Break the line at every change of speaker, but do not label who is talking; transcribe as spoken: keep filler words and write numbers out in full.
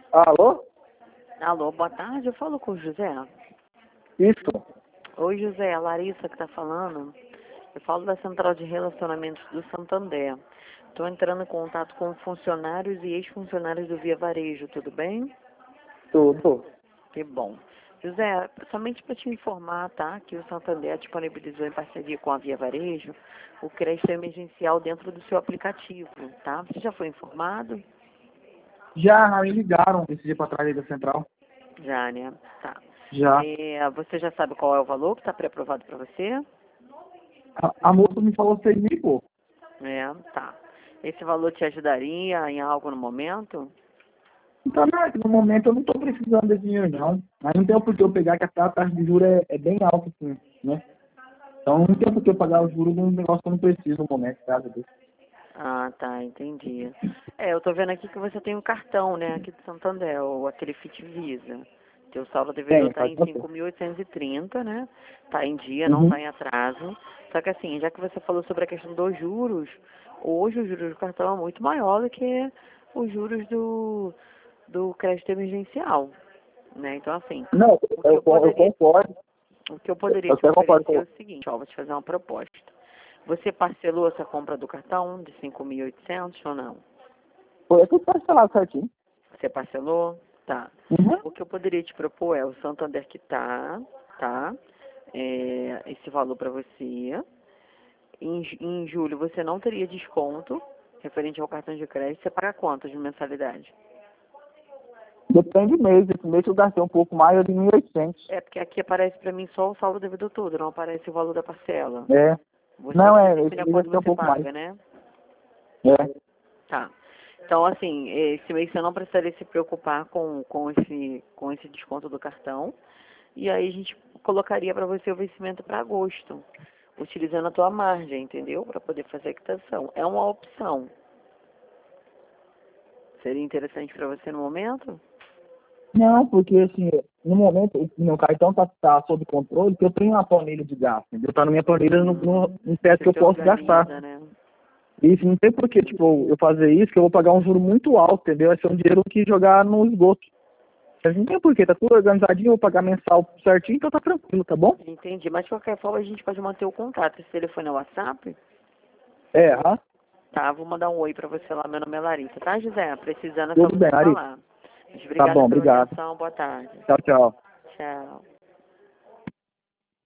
Alô?
Alô, boa tarde, eu falo com o José.
Isso.
Oi, José, a Larissa que está falando. Eu falo da Central de Relacionamentos do Santander. Estou entrando em contato com funcionários e ex-funcionários do Via Varejo, tudo bem?
Tudo.
Que bom. José, somente para te informar, tá, que o Santander disponibilizou em parceria com a Via Varejo o crédito emergencial dentro do seu aplicativo, tá? Você já foi informado?
Já me ligaram esse dia pra trás aí da central.
Já, né? Tá.
Já.
É, você já sabe qual é o valor que está pré-aprovado para você?
A, a moça me falou seis mil e pouco.
É, tá. Esse valor te ajudaria em algo no momento?
Então, né, no momento eu não tô precisando desse dinheiro, não. Mas não tem por que eu pegar, que a taxa de juros é, é bem alta, assim, né? Então não tem por que eu pagar os juros de um negócio que eu não preciso no momento, caso disso.
Ah, tá, entendi. É, eu tô vendo aqui que você tem um cartão, né, aqui do Santander, ou aquele Fit Visa. Teu saldo devedor
Tem,
tá
pode
em
você.
cinco mil oitocentos e trinta, né? Tá em dia, não
Uhum.
tá em atraso. Só que assim, já que você falou sobre a questão dos juros, hoje os juros do cartão é muito maior do que os juros do, do crédito emergencial, né? Então assim,
Não,
o que
eu,
eu
eu
poderia
concordo.
O que eu poderia
Eu
te
até concordo
oferecer
com
é o
você.
seguinte, ó, vou te fazer uma proposta. Você parcelou essa compra do cartão de cinco mil e oitocentos ou não?
Foi tudo parcelado certinho.
Você parcelou? Tá.
Uhum.
O que eu poderia te propor é o Santander quitar, tá? É, esse valor para você. Em, ju- em julho você não teria desconto referente ao cartão de crédito. Você paga quanto de mensalidade?
Depende do mês. Esse mês eu gastei um pouco mais de mil e oitocentos.
É porque aqui aparece para mim só o saldo devido todo, não aparece o valor da parcela.
É.
Você
Não,
que
é,
define
esse
a
mês eu
quanto
gastei um
você
pouco mais.
paga, né?
É.
Tá. Então, assim, esse mês você não precisaria se preocupar com, com, esse, com esse desconto do cartão. E aí a gente colocaria para você o vencimento para agosto, utilizando a tua margem, entendeu? Para poder fazer a quitação. É uma opção. Seria interessante para você no momento?
Não, porque assim, no momento, o meu cartão tá, tá sob controle, porque eu tenho uma planilha de gasto, entendeu? Tá na minha planilha no, no,
Hum,
no teto
você
que eu
se
posso gastar.
organiza, né?
Isso não tem por que, tipo, eu fazer isso, que eu vou pagar um juro muito alto, entendeu? Vai ser um dinheiro que jogar no esgoto. Mas não tem por que, tá tudo organizadinho, eu vou pagar mensal certinho, então tá tranquilo, tá bom?
Entendi. Mas de qualquer forma a gente pode manter o contato. Esse telefone é o WhatsApp?
É, aham.
Tá, vou mandar um oi para você lá. Meu nome é Larissa, tá, José? Precisando é só
Tudo bem,
você
Ari.
falar. Mas
Tá
obrigada
bom,
pela
obrigado.
atenção. Boa tarde.
Tchau, tchau.
Tchau.